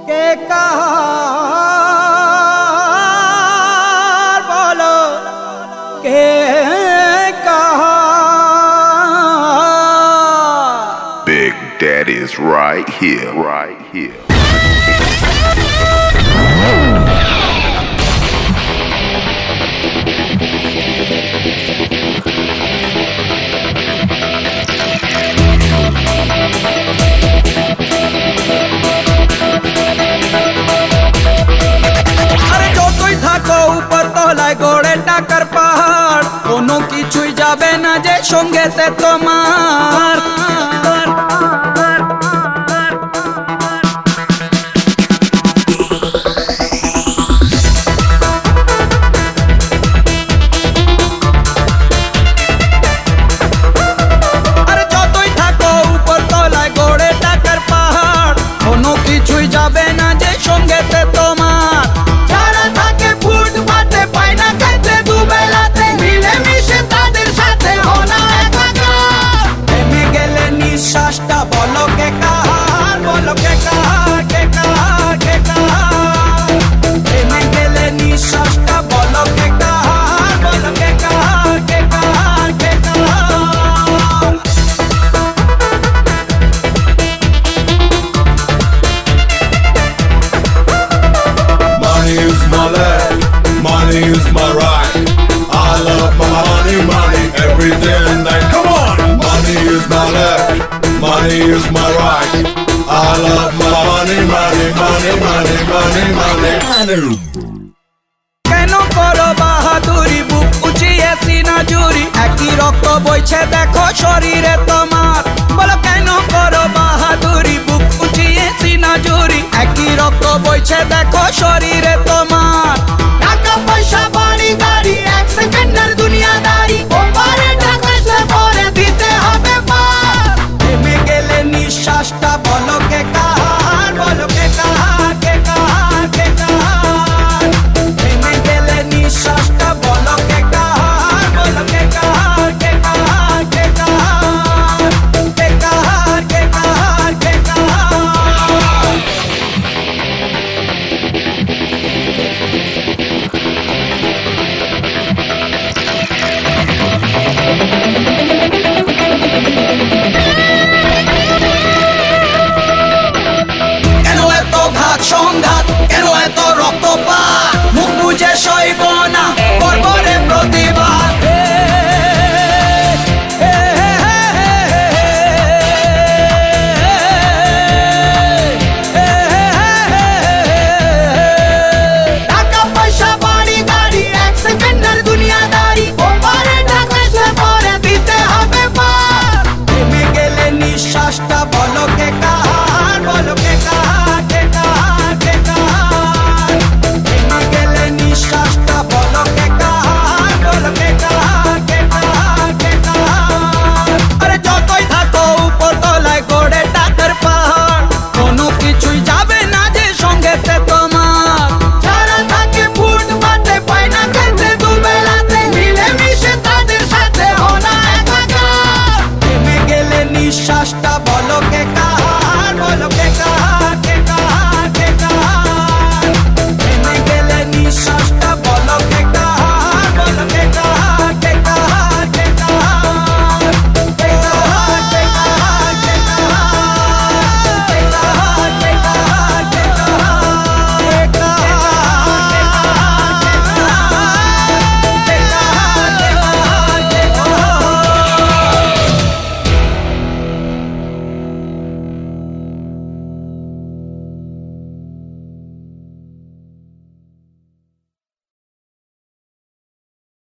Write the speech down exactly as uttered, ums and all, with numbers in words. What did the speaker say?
के कहार बोलो के कहार। Big Daddy's right here, right here. गोड़े टाकर पहाड़ कोनो किछुई जाबे ना जे संगेते तोमार। अरे যতই থাকো উপর তলায় গোড়ে টাকার পাহাড় কোনো কিছুই যাবে না যে संगेते তোমার। যারা থাকে ফুটপাতে পায় না খেতে দুবেলাতে মিলে মিশে তাদের সাথে হনা একাকার। থেমে গেলে নিঃশ্বাসটা বলো কে কাহার বলো কে কাহার কে কাহার কে কাহার। থেমে গেলে নিঃশ্বাসটা বলো কে কাহার বলো কে কাহার কে কাহার কে কাহার। Money is my left, money is my right. I love my money, money every day and night. Come on! Money is my left, money is my right. I love my money, money, money, money, money, money, money. কেন করো বাহাদুরি বুক উঁচিয়ে সিনা জুরি একই রক্ত বইছে দেখো শরীরে তোমার। বলো কেন করো বাহাদুরি বুক উঁচিয়ে সিনা জুরি একই রক্ত বইছে দেখো শরীরে তোমার। টাকা পয়সা